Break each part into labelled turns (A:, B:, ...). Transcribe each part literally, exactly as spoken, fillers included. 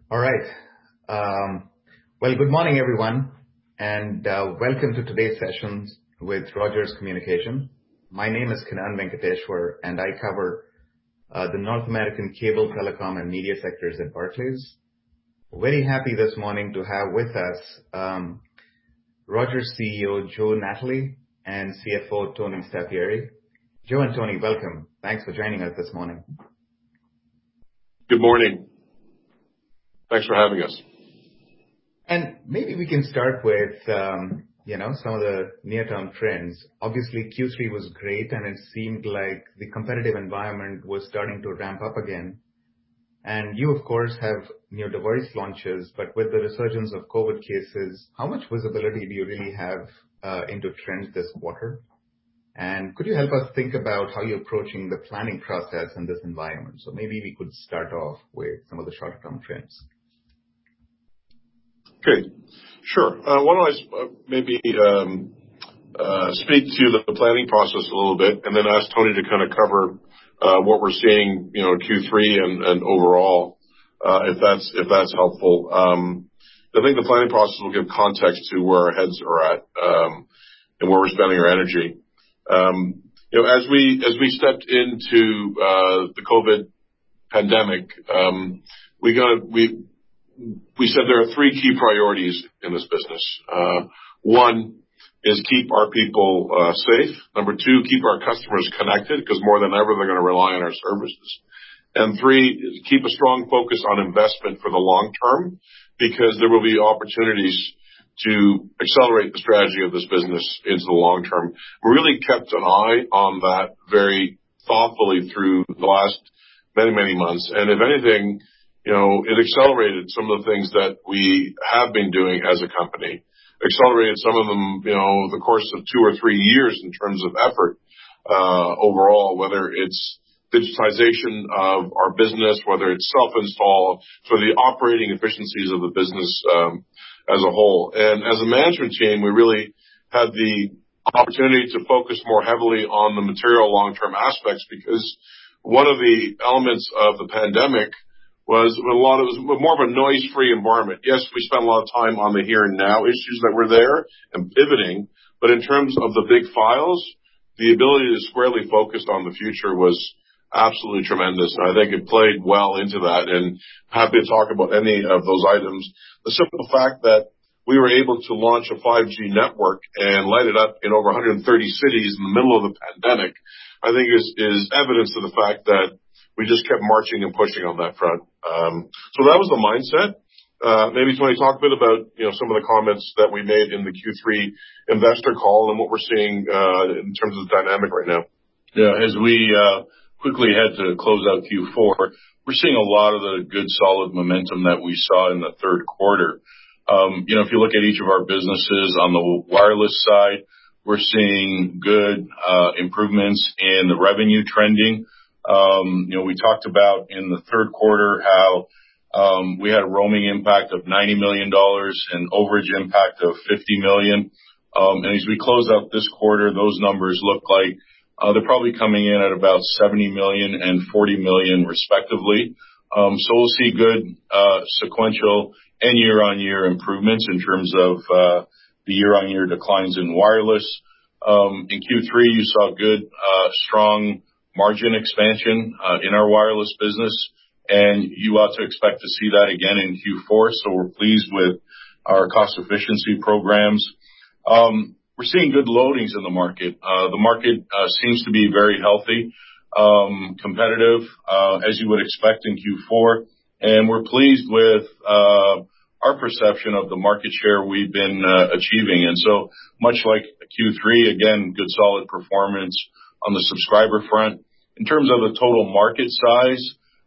A: All right. Um, well, good morning, everyone, and uh, welcome to today's sessions with Rogers Communication. My name is Kannan Venkateshwar, and I cover uh, the North American cable, telecom, and media sectors at Barclays. Very happy this morning to have with us um, Rogers C E O Joe Natale and C F O Tony Staffieri. Joe and Tony, welcome. Thanks for joining us this morning.
B: Good morning. Thanks for having us.
A: And maybe we can start with, um, you know, some of the near-term trends. Obviously, Q three was great, and it seemed like the competitive environment was starting to ramp up again. And you, of course, have new device launches, but with the resurgence of COVID cases, how much visibility do you really have uh, into trends this quarter? And could you help us think about how you're approaching the planning process in this environment? So maybe we could start off with some of the shorter-term trends.
B: Okay, sure. Uh, why don't I uh, maybe um, uh, speak to the planning process a little bit, and then ask Tony to kind of cover uh, what we're seeing, you know, in Q three and, and overall, uh, if that's if that's helpful. Um, I think the planning process will give context to where our heads are at um, and where we're spending our energy. Um, you know, as we as we stepped into uh, the COVID pandemic, um, we got we. We said there are three key priorities in this business. Uh, one is keep our people uh, safe. Number two, keep our customers connected, because more than ever they're going to rely on our services. And three, keep a strong focus on investment for the long term, because there will be opportunities to accelerate the strategy of this business into the long term. We really kept an eye on that very thoughtfully through the last many, many months. And if anything, you know, it accelerated some of the things that we have been doing as a company, accelerated some of them, you know, the course of two or three years in terms of effort, uh, overall, whether it's digitization of our business, whether it's self-install, so the operating efficiencies of the business, um, as a whole. And as a management team, we really had the opportunity to focus more heavily on the material long-term aspects, because one of the elements of the pandemic was a lot of, it was more of a noise-free environment. Yes, we spent a lot of time on the here and now issues that were there and pivoting, but in terms of the big files, the ability to squarely focus on the future was absolutely tremendous. And I think it played well into that, and happy to talk about any of those items. The simple fact that we were able to launch a five G network and light it up in over one hundred thirty cities in the middle of the pandemic, I think is, is evidence of the fact that we just kept marching and pushing on that front. Um, so that was the mindset. Uh, maybe Tony, talk a bit about, you know, some of the comments that we made in the Q three investor call and what we're seeing uh, in terms of the dynamic right now.
C: Yeah, as we uh, quickly head to close out Q four, we're seeing a lot of the good, solid momentum that we saw in the third quarter. Um, you know, if you look at each of our businesses on the wireless side, we're seeing good uh, improvements in the revenue trending. Um, you know, we talked about in the third quarter how um, we had a roaming impact of ninety million dollars and overage impact of fifty million dollars. Um, and as we close out this quarter, those numbers look like uh, they're probably coming in at about seventy million dollars and forty million dollars respectively. Um, so we'll see good uh, sequential and year-on-year improvements in terms of uh, the year-on-year declines in wireless. Um, in Q three, you saw good, uh, strong margin expansion uh, in our wireless business, and you ought to expect to see that again in Q four. So we're pleased with our cost efficiency programs. Um, we're seeing good loadings in the market. Uh, the market uh, seems to be very healthy, um, competitive, uh, as you would expect in Q four, and we're pleased with uh, our perception of the market share we've been uh, achieving. And so much like Q three, again, good solid performance on the subscriber front. In terms of the total market size,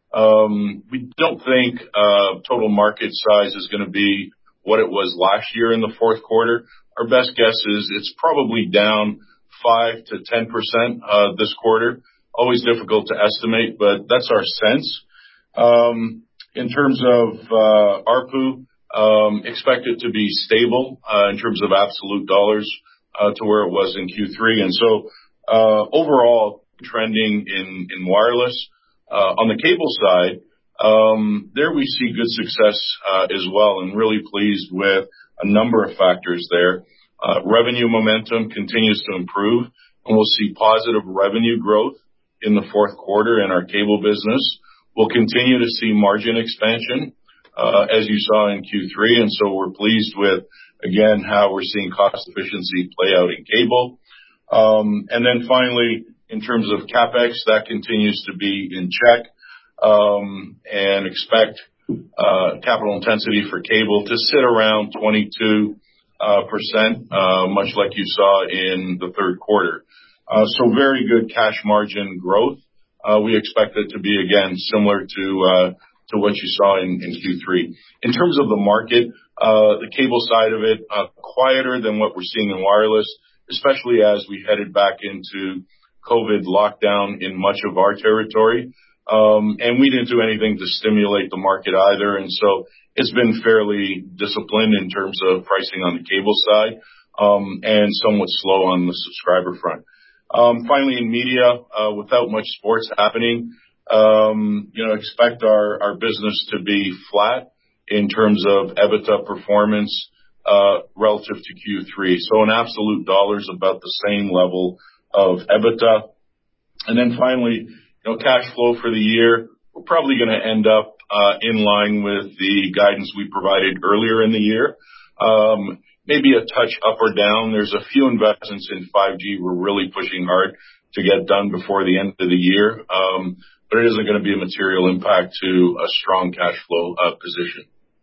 C: um, we don't think uh, total market size is going to be what it was last year in the fourth quarter. Our best guess is it's probably down five to ten percent uh, this quarter. Always difficult to estimate, but that's our sense. Um, in terms of uh, A R P U, um, expect it to be stable uh, in terms of absolute dollars uh, to where it was in Q three. And so uh, overall, trending in, in wireless. Uh, on the cable side, Um, there we see good success uh, as well, and really pleased with a number of factors there. Uh, revenue momentum continues to improve, and we'll see positive revenue growth in the fourth quarter in our cable business. We'll continue to see margin expansion, uh, as you saw in Q three, and so we're pleased with, again, how we're seeing cost efficiency play out in cable. Um, and then finally, in terms of CapEx, that continues to be in check, um, and expect uh, capital intensity for cable to sit around twenty-two uh, percent, uh, much like you saw in the third quarter. Uh, so very good cash margin growth. Uh, we expect it to be, again, similar to uh, to what you saw in, in Q three. In terms of the market, uh, the cable side of it, uh, quieter than what we're seeing in wireless, especially as we headed back into COVID lockdown in much of our territory. Um, and we didn't do anything to stimulate the market either. And so it's been fairly disciplined in terms of pricing on the cable side, um, and somewhat slow on the subscriber front. Um, finally, in media, uh, without much sports happening, um, you know, expect our, our business to be flat in terms of EBITDA performance, uh, relative to Q three. So in absolute dollars, about the same level of EBITDA. And then finally, you know, cash flow for the year, we're probably going to end up, uh, in line with the guidance we provided earlier in the year. Um, maybe a touch up or down. There's a few investments in five G we're really pushing hard to get done before the end of the year. Um, but it isn't going to be a material impact to a strong cash flow uh, position.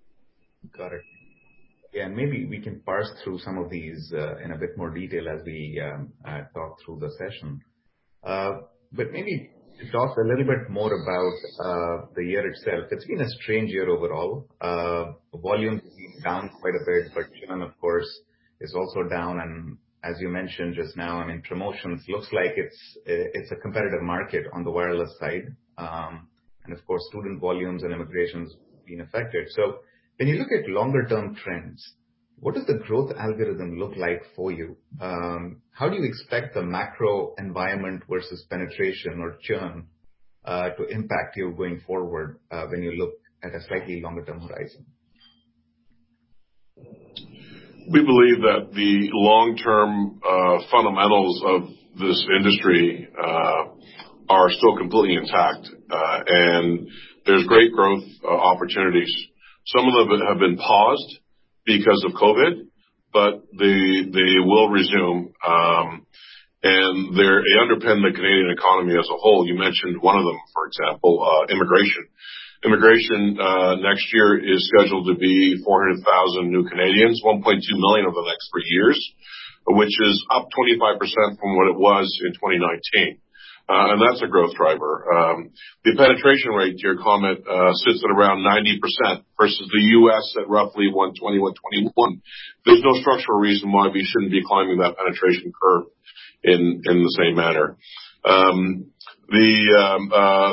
A: Got it. Yeah, and maybe we can parse through some of these uh, in a bit more detail as we um, uh, talk through the session. Uh, but maybe to talk a little bit more about uh, the year itself. It's been a strange year overall. Uh, volume is down quite a bit, but churn, of course, is also down. And as you mentioned just now, I mean, promotions looks like it's it's a competitive market on the wireless side. Um, and of course, student volumes and immigration's been affected. So when you look at longer term trends, what does the growth algorithm look like for you? Um, how do you expect the macro environment versus penetration or churn uh, to impact you going forward uh, when you look at a slightly longer term horizon?
B: We believe that the long-term uh, fundamentals of this industry uh, are still completely intact, uh, and there's great growth uh, opportunities. Some of them have been paused because of COVID, but they they will resume, um, and they're, they underpin the Canadian economy as a whole. You mentioned one of them, for example, uh, immigration. Immigration uh, next year is scheduled to be four hundred thousand new Canadians, one point two million over the next three years, which is up twenty-five percent from what it was in twenty nineteen. Uh, and that's a growth driver. Um, the penetration rate, to your comment, uh, sits at around ninety percent versus the U S at roughly one twenty, one twenty-one. There's no structural reason why we shouldn't be climbing that penetration curve in, in the same manner. Um, the, um, uh,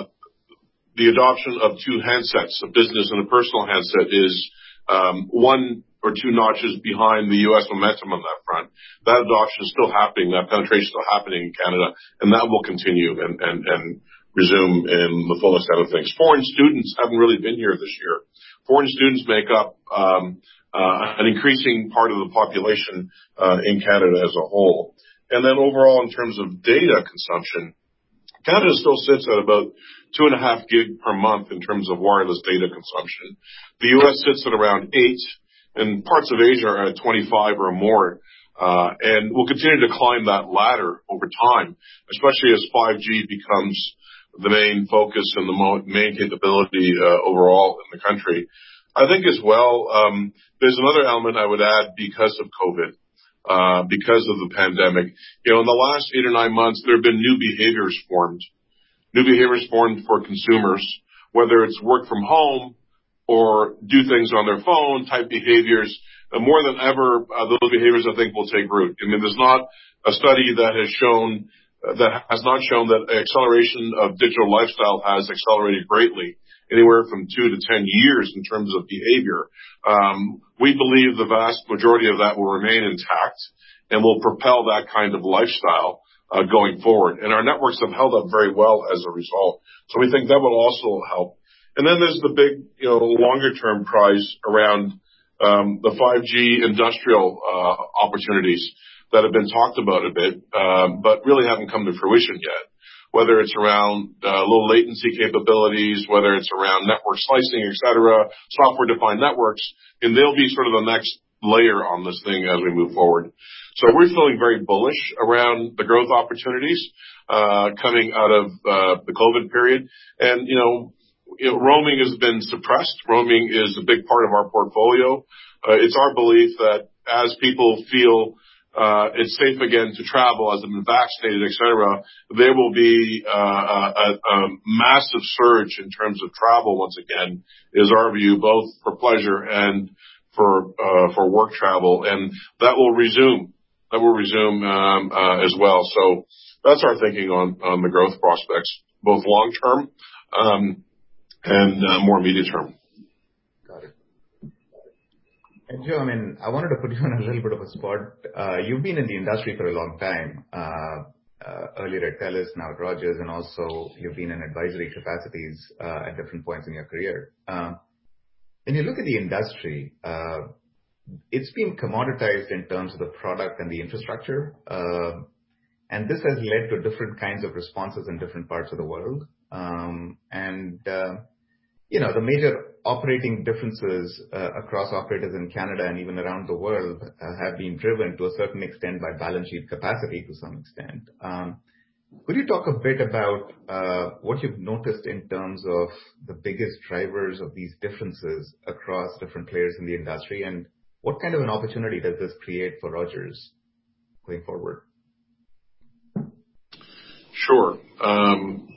B: the adoption of two handsets, a business and a personal handset, is, um, one or two notches behind the U S momentum on that front. That adoption is still happening. That penetration is still happening in Canada, and that will continue and, and, and resume in the full extent of things. Foreign students haven't really been here this year. Foreign students make up um, uh, an increasing part of the population uh, in Canada as a whole. And then overall, in terms of data consumption, Canada still sits at about two and a half gig per month in terms of wireless data consumption. The U S sits at around eight. And parts of Asia are at twenty-five or more, uh, and we'll continue to climb that ladder over time, especially as five G becomes the main focus and the mo- main capability uh, overall in the country. I think as well, um, there's another element I would add because of COVID, uh, because of the pandemic. You know, in the last eight or nine months, there have been new behaviors formed, new behaviors formed for consumers, whether it's work from home or do things on their phone type behaviors. Uh, more than ever, uh, those behaviors I think will take root. I mean, there's not a study that has shown, uh, that has not shown that acceleration of digital lifestyle has accelerated greatly, anywhere from two to ten years in terms of behavior. Um, we believe the vast majority of that will remain intact and will propel that kind of lifestyle uh, going forward. And our networks have held up very well as a result. So we think that will also help. And then there's the big, you know, longer term prize around um, the five G industrial uh, opportunities that have been talked about a bit, um, but really haven't come to fruition yet. Whether it's around uh, low latency capabilities, whether it's around network slicing, et cetera, software-defined networks, and they'll be sort of the next layer on this thing as we move forward. So we're feeling very bullish around the growth opportunities uh, coming out of uh, the COVID period. And, you know, you know, roaming has been suppressed. Roaming is a big part of our portfolio. Uh, it's our belief that as people feel Uh, it's safe again to travel, as they've been vaccinated, et cetera, there will be uh, a, a massive surge in terms of travel once again, is our view, both for pleasure and for uh, for work travel, and that will resume. That will resume um, uh, as well. So that's our thinking on, on the growth prospects, both long term um, and uh, more immediate term.
A: And Joe, I mean, I wanted to put you in a little bit of a spot. Uh, you've been in the industry for a long time, uh, uh, earlier at TELUS, now at Rogers, and also you've been in advisory capacities uh, at different points in your career. Uh, when you look at the industry, uh, it's been commoditized in terms of the product and the infrastructure, uh, and this has led to different kinds of responses in different parts of the world. Um, and uh, You know, the major operating differences uh, across operators in Canada and even around the world uh, have been driven to a certain extent by balance sheet capacity to some extent. Um, could you talk a bit about uh, what you've noticed in terms of the biggest drivers of these differences across different players in the industry, and what kind of an opportunity does this create for Rogers going forward?
B: Sure. Um,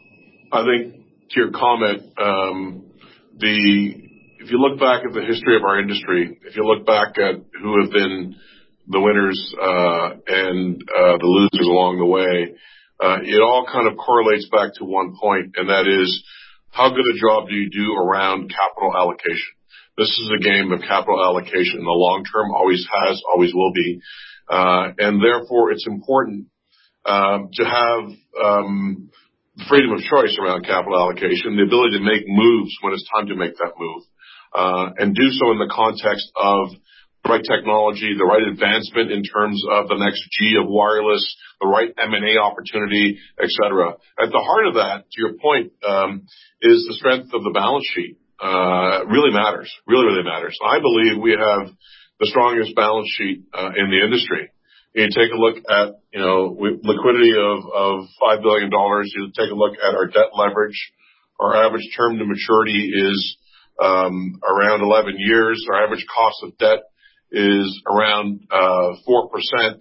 B: I think to your comment, um, The, if you look back at the history of our industry, if you look back at who have been the winners uh, and uh, the losers along the way, uh, it all kind of correlates back to one point, and that is, how good a job do you do around capital allocation? This is a game of capital allocation in the long term, always has, always will be, uh, and therefore it's important um, to have um, freedom of choice around capital allocation, the ability to make moves when it's time to make that move, uh, and do so in the context of the right technology, the right advancement in terms of the next G of wireless, the right M and A opportunity, et cetera. At the heart of that, to your point, um, is the strength of the balance sheet. Uh, really matters, really, really matters. I believe we have the strongest balance sheet uh, in the industry. You take a look at, you know, liquidity of, of five billion dollars. You take a look at our debt leverage. Our average term to maturity is um, around eleven years. Our average cost of debt is around uh, four percent.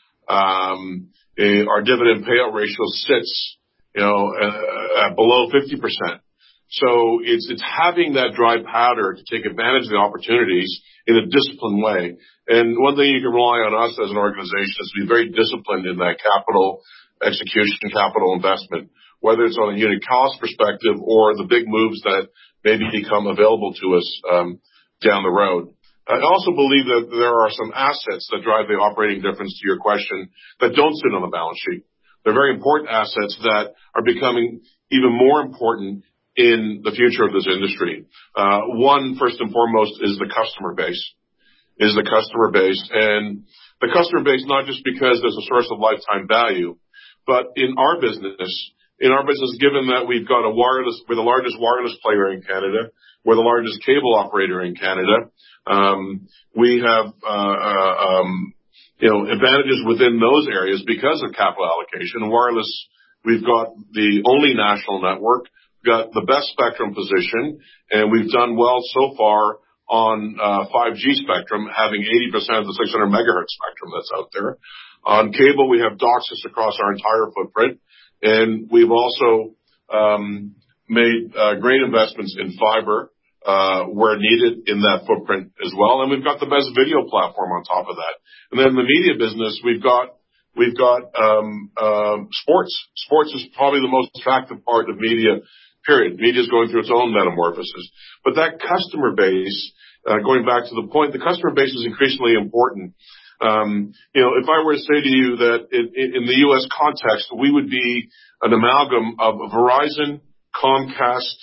B: Um, our dividend payout ratio sits, you know, uh, at below fifty percent. So it's it's having that dry powder to take advantage of the opportunities in a disciplined way. And one thing you can rely on us as an organization is to be very disciplined in that capital execution, capital investment, whether it's on a unit cost perspective or the big moves that maybe become available to us um, down the road. I also believe that there are some assets that drive the operating difference, to your question, that don't sit on the balance sheet. They're very important assets that are becoming even more important in the future of this industry. Uh, one, first and foremost, is the customer base, is the customer base. And the customer base, not just because there's a source of lifetime value, but in our business, in our business, given that we've got a wireless, we're the largest wireless player in Canada, we're the largest cable operator in Canada, um, we have, uh, uh, um, you know, advantages within those areas because of capital allocation. Wireless, we've got the only national network, got the best spectrum position, and we've done well so far on uh, five G spectrum, having eighty percent of the six hundred megahertz spectrum that's out there. On cable, we have DOCSIS across our entire footprint, and we've also um, made uh, great investments in fiber uh, where needed in that footprint as well, and we've got the best video platform on top of that. And then in the media business, we've got we've got um, uh, sports. Sports is probably the most attractive part of media. Period. Media is going through its own metamorphosis. But that customer base, uh, going back to the point, the customer base is increasingly important. Um, you know, if I were to say to you that in, in the U S context, we would be an amalgam of Verizon, Comcast,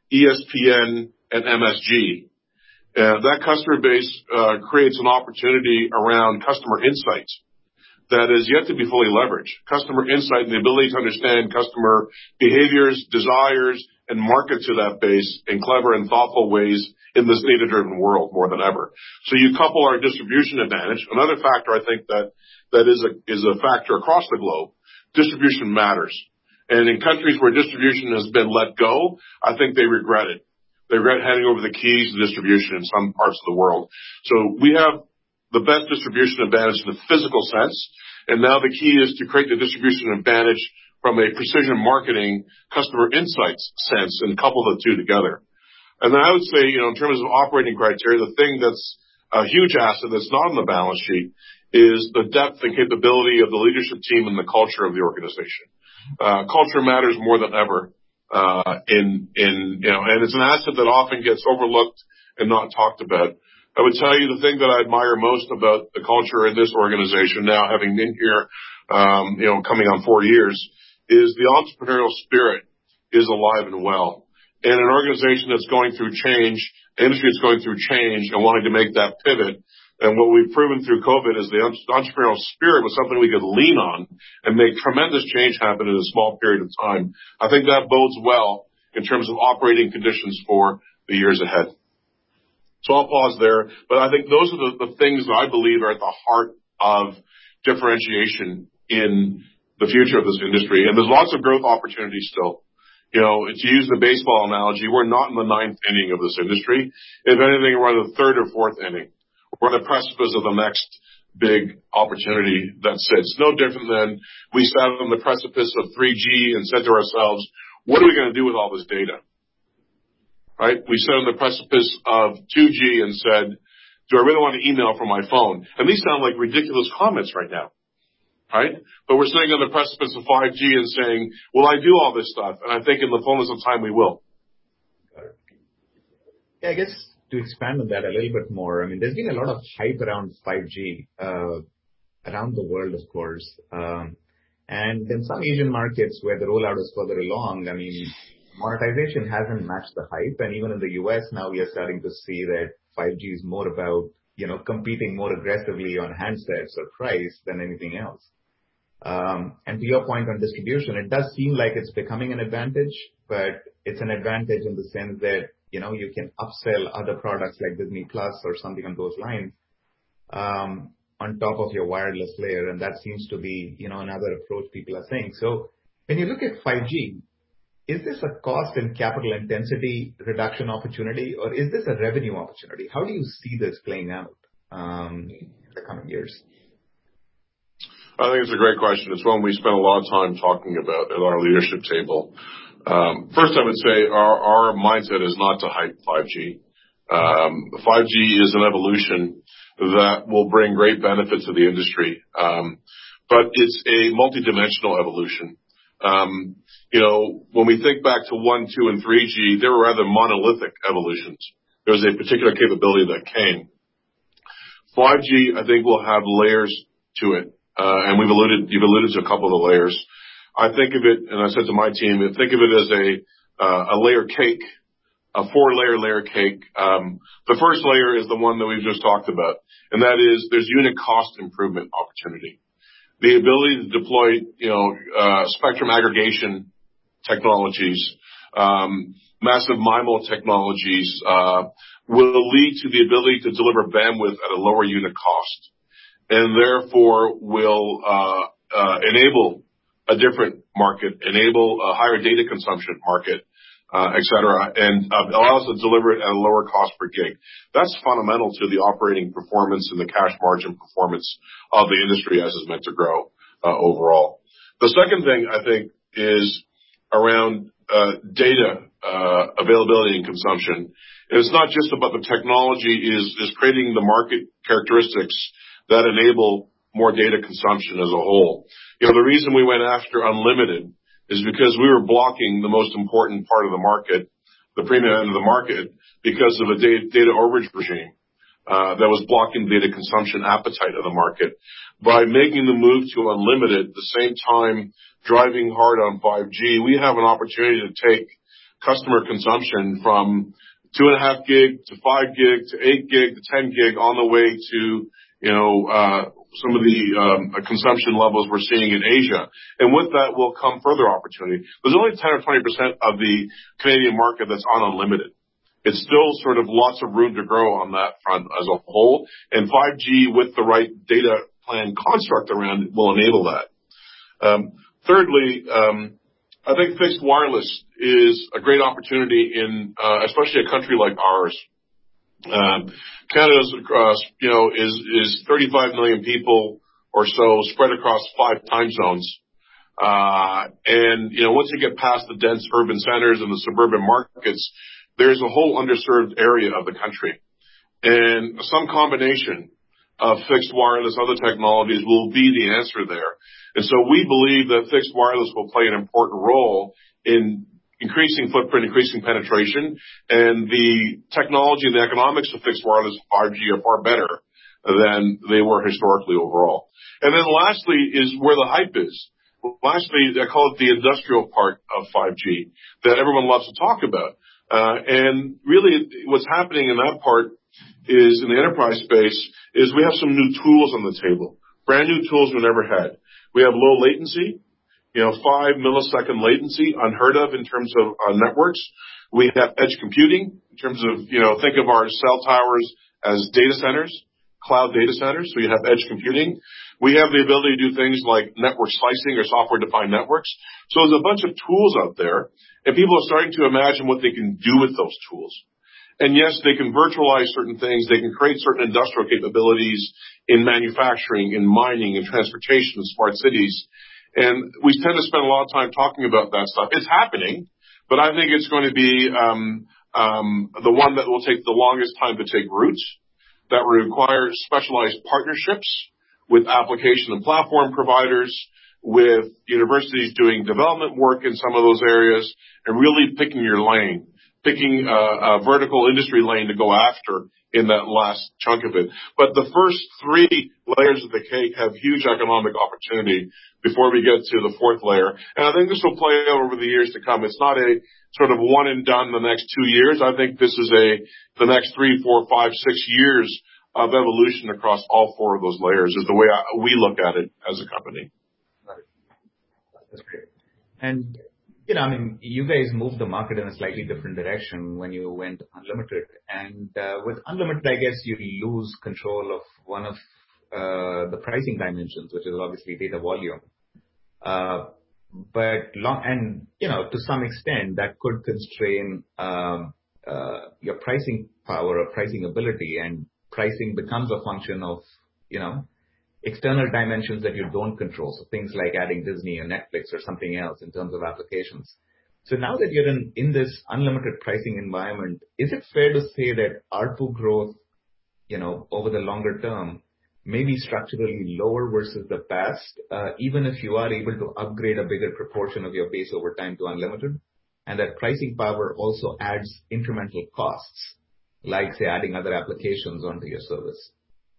B: E S P N, and M S G. Uh, that customer base uh, creates an opportunity around customer insights that is yet to be fully leveraged. Customer insight and the ability to understand customer behaviors, desires, and market to that base in clever and thoughtful ways in this data-driven world more than ever. So you couple our distribution advantage. Another factor I think that that is a is a factor across the globe. Distribution matters. And in countries where distribution has been let go, I think they regret it. They regret handing over the keys to distribution in some parts of the world. So we have the best distribution advantage in the physical sense, and now the key is to create the distribution advantage from a precision marketing customer insights sense and couple the two together. And then I would say, you know, in terms of operating criteria, the thing that's a huge asset that's not on the balance sheet is the depth and capability of the leadership team and the culture of the organization. Uh, culture matters more than ever. Uh, in, in, you know, and it's an asset that often gets overlooked and not talked about. I would tell you the thing that I admire most about the culture in this organization now, having been here, um, you know, coming on four years, is the entrepreneurial spirit is alive and well. In an organization that's going through change, an industry that's going through change and wanting to make that pivot, and what we've proven through COVID is the entrepreneurial spirit was something we could lean on and make tremendous change happen in a small period of time. I think that bodes well in terms of operating conditions for the years ahead. So I'll pause there, but I think those are the, the things that I believe are at the heart of differentiation in the future of this industry. And there's lots of growth opportunities still. You know, to use the baseball analogy, we're not in the ninth inning of this industry. If anything, we're in the third or fourth inning. We're on the precipice of the next big opportunity that sits. No different than we sat on the precipice of three G and said to ourselves, what are we going to do with all this data? Right? We sat on the precipice of two G and said, do I really want to email from my phone? And these sound like ridiculous comments right now. Right? But we're sitting on the precipice of five G and saying, will I do all this stuff? And I think in the fullness of time we will.
A: Yeah, I guess to expand on that a little bit more, I mean, there's been a lot of hype around five G uh, around the world, of course. Um, and in some Asian markets where the rollout is further along, I mean, monetization hasn't matched the hype. And even in the U S now, we are starting to see that five G is more about, you know, competing more aggressively on handsets or price than anything else. Um, and to your point on distribution, it does seem like it's becoming an advantage, but it's an advantage in the sense that, you know, you can upsell other products like Disney Plus or something on those lines um, on top of your wireless layer. And that seems to be, you know, another approach people are saying. So when you look at five G, is this a cost and capital intensity reduction opportunity, or is this a revenue opportunity? How do you see this playing out um, in the coming years?
B: I think it's a great question. It's one we spent a lot of time talking about at our leadership table. Um, first, I would say our, our mindset is not to hype five G. Um, five G is an evolution that will bring great benefit to the industry, um, but it's a multidimensional evolution. Um, you know, when we think back to one, two, and three G, they were rather monolithic evolutions. There was a particular capability that came. five G, I think, will have layers to it, uh, and we've alluded, you've alluded to a couple of the layers. I think of it, and I said to my team, think of it as a uh, a layer cake, a four-layer layer cake. Um, the first layer is the one that we've just talked about, and that is there's unit cost improvement opportunity. The ability to deploy, you know, uh, spectrum aggregation technologies, um, massive MIMO technologies, uh, will lead to the ability to deliver bandwidth at a lower unit cost, and therefore will uh, uh, enable a different market, enable a higher data consumption market, uh, et cetera, and uh, allows us to deliver it at a lower cost per gig. That's fundamental to the operating performance and the cash margin performance of the industry as it's meant to grow uh, overall. The second thing I think is around uh, data uh, availability and consumption. And it's not just about the technology is, is creating the market characteristics that enable more data consumption as a whole. You know, the reason we went after unlimited is because we were blocking the most important part of the market, the premium end of the market, because of a data, data overage regime uh, that was blocking data consumption appetite of the market. By making the move to unlimited, at the same time driving hard on five G, we have an opportunity to take customer consumption from two and a half gig to five gig to eight gig to ten gig on the way to, you know, uh, some of the um, consumption levels we're seeing in Asia. And with that will come further opportunity. There's only ten or twenty percent of the Canadian market that's on unlimited. It's still sort of lots of room to grow on that front as a whole. And five G with the right data plan construct around it will enable that. Um, thirdly, um, I think fixed wireless is a great opportunity in, uh, especially a country like ours. Um, Canada's, uh, you know, is, is thirty-five million people or so spread across five time zones. Uh, and, you know, once you get past the dense urban centers and the suburban markets, there's a whole underserved area of the country. And some combination of fixed wireless, other technologies will be the answer there. And so we believe that fixed wireless will play an important role in increasing footprint, increasing penetration, and the technology and the economics of fixed wireless five G are far better than they were historically overall. And then lastly is where the hype is. Lastly, I call it the industrial part of five G that everyone loves to talk about. Uh, and really what's happening in that part is in the enterprise space is we have some new tools on the table, brand new tools we never had. We have low latency, you know, five millisecond latency, unheard of in terms of uh, networks. We have edge computing in terms of, you know, think of our cell towers as data centers, cloud data centers. So you have edge computing. We have the ability to do things like network slicing or software defined networks. So there's a bunch of tools out there and people are starting to imagine what they can do with those tools. And yes, they can virtualize certain things. They can create certain industrial capabilities in manufacturing, in mining, in transportation, in smart cities. And we tend to spend a lot of time talking about that stuff. It's happening, but I think it's going to be um, um, the one that will take the longest time to take roots, that will require specialized partnerships with application and platform providers, with universities doing development work in some of those areas, and really picking your lane, picking a, a vertical industry lane to go after in that last chunk of it. But the first three layers of the cake have huge economic opportunity before we get to the fourth layer. And I think this will play out over the years to come. It's not a sort of one and done the next two years. I think this is a the next three, four, five, six years of evolution across all four of those layers is the way I, we look at it as a company.
A: That's great. And, you know, I mean, you guys moved the market in a slightly different direction when you went unlimited. And uh, with unlimited, I guess you lose control of one of uh, the pricing dimensions, which is obviously data volume. Uh, but long, and, you know, to some extent that could constrain um, uh, your pricing power or pricing ability, and pricing becomes a function of, you know, external dimensions that you don't control. So things like adding Disney or Netflix or something else in terms of applications. So now that you're in, in this unlimited pricing environment, is it fair to say that A R P U growth, you know, over the longer term may be structurally lower versus the past, uh, even if you are able to upgrade a bigger proportion of your base over time to unlimited, and that pricing power also adds incremental costs, like, say, adding other applications onto your service?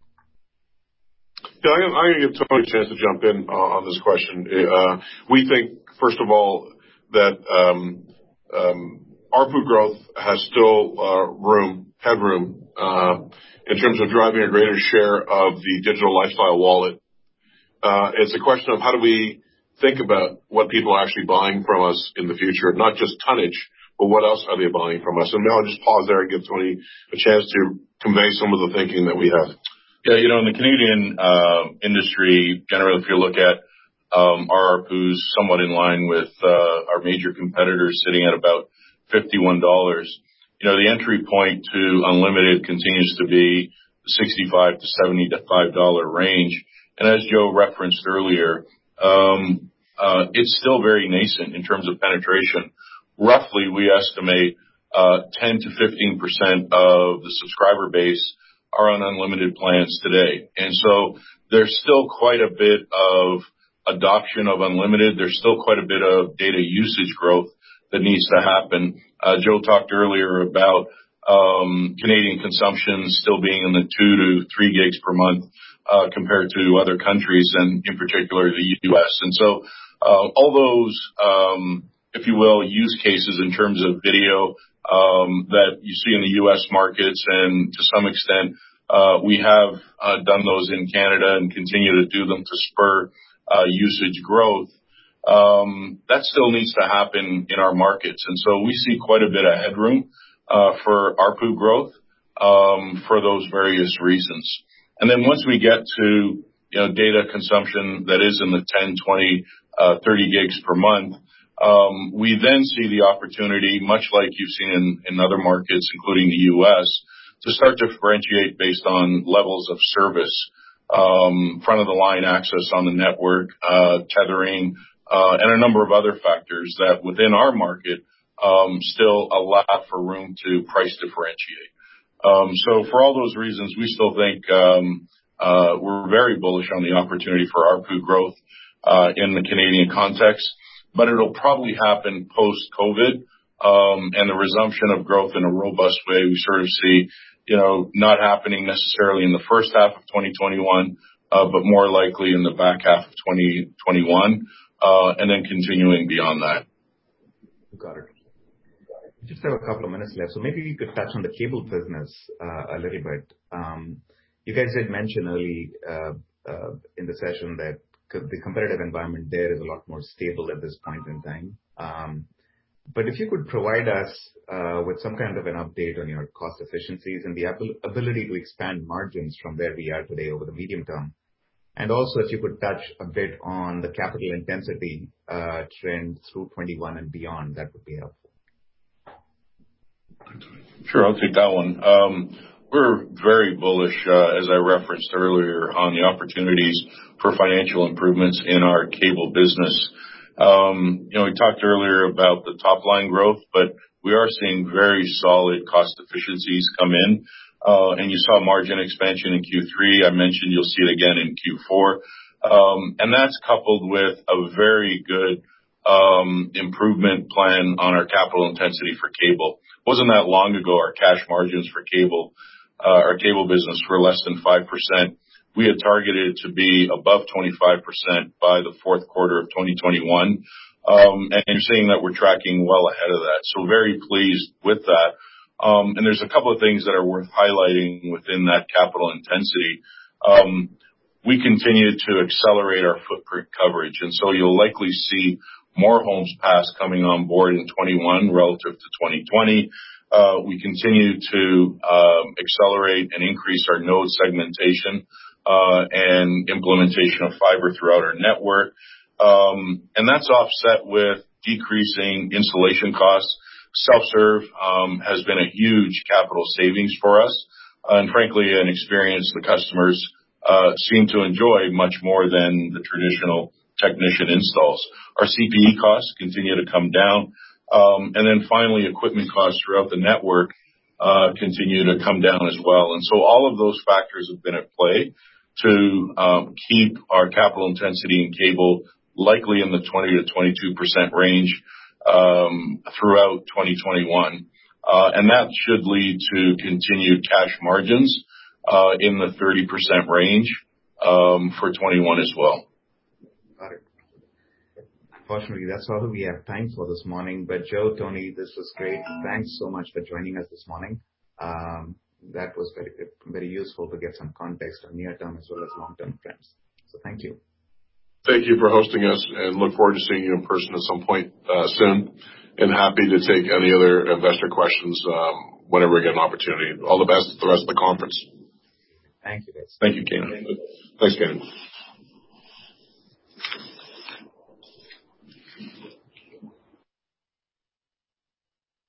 B: Yeah, I'm going to give Tony a chance to jump in uh, on this question. Uh, we think, first of all, that um, um, A R P U growth has still uh, room, headroom, uh, in terms of driving a greater share of the digital lifestyle wallet. Uh, it's a question of how do we think about what people are actually buying from us in the future, not just tonnage, but what else are they buying from us? And maybe I'll just pause there and give Tony a chance to convey some of the thinking that we have.
C: Yeah, you know, in the Canadian uh, industry, generally, if you look at um, our A R P Us, somewhat in line with uh, our major competitors, sitting at about fifty-one dollars. You know, the entry point to unlimited continues to be sixty-five to seventy-five dollars range. And as Joe referenced earlier, um, uh, it's still very nascent in terms of penetration. Roughly, we estimate uh, ten to fifteen percent of the subscriber base are on unlimited plans today. And so there's still quite a bit of adoption of unlimited. There's still quite a bit of data usage growth that needs to happen. Uh, Joe talked earlier about um, Canadian consumption still being in the two to three gigs per month uh, compared to other countries, and in particular the U S. And so uh, all those um, if you will, use cases in terms of video um, that you see in the U S markets, and to some extent, uh, we have uh, done those in Canada and continue to do them to spur uh, usage growth. Um, that still needs to happen in our markets, and so we see quite a bit of headroom uh, for A R P U growth um, for those various reasons. And then once we get to you know data consumption that is in the ten, twenty, uh, thirty gigs per month, um, we then see the opportunity, much like you've seen in, in other markets, including the U S, to start to differentiate based on levels of service, um, front of the line access on the network, uh, tethering, uh, and a number of other factors that within our market um, still allow for room to price differentiate. Um, so for all those reasons, we still think um, uh, we're very bullish on the opportunity for A R P U growth uh, in the Canadian context, but it'll probably happen post-COVID um, and the resumption of growth in a robust way. We sort of see, you know, not happening necessarily in the first half of twenty twenty-one, uh, but more likely in the back half of twenty twenty-one, uh, and then continuing beyond that.
A: Got it. We just have a couple of minutes left, so maybe you could touch on the cable business uh, a little bit. Um, you guys did mention early uh, uh, in the session that the competitive environment there is a lot more stable at this point in time. Um, but if you could provide us uh, with some kind of an update on your cost efficiencies and the ab- ability to expand margins from where we are today over the medium term, and also if you could touch a bit on the capital intensity uh, trend through twenty-one and beyond, that would be helpful.
C: Sure, I'll take that one. Um, we're very bullish, uh, as I referenced earlier, on the opportunities for financial improvements in our cable business. Um, you know, we talked earlier about the top line growth, but we are seeing very solid cost efficiencies come in. Uh, and you saw margin expansion in Q three. I mentioned you'll see it again in Q four. Um, and that's coupled with a very good um, improvement plan on our capital intensity for cable. It wasn't that long ago our cash margins for cable, uh, our cable business were less than five percent. We had targeted to be above twenty-five percent by the fourth quarter of twenty twenty-one. Um, and you're seeing that we're tracking well ahead of that. So very pleased with that. Um, and there's a couple of things that are worth highlighting within that capital intensity. Um, we continue to accelerate our footprint coverage. And so you'll likely see more homes passed coming on board in twenty-one relative to twenty twenty. Uh, we continue to um, accelerate and increase our node segmentation uh, and implementation of fiber throughout our network. Um, and that's offset with decreasing installation costs. Self-serve um, has been a huge capital savings for us, uh, and frankly, an experience the customers uh, seem to enjoy much more than the traditional technician installs. Our C P E costs continue to come down, um, and then finally, equipment costs throughout the network uh, continue to come down as well. And so all of those factors have been at play to um, keep our capital intensity in cable likely in the twenty to twenty-two percent range um, throughout twenty twenty-one. Uh, and that should lead to continued cash margins uh, in the thirty percent range um, for twenty-one as well.
A: Got it. Unfortunately, that's all we have time for this morning. But Joe, Tony, this was great. Thanks so much for joining us this morning. Um, that was very, very useful to get some context on near-term as well as long-term trends. So thank you.
B: Thank you for hosting us, and look forward to seeing you in person at some point uh, soon. And happy to take any other investor questions um, whenever we get an opportunity. All the best at the rest of the conference.
A: Thank you, guys.
B: Thank you, Kanan. Thanks, Kanan.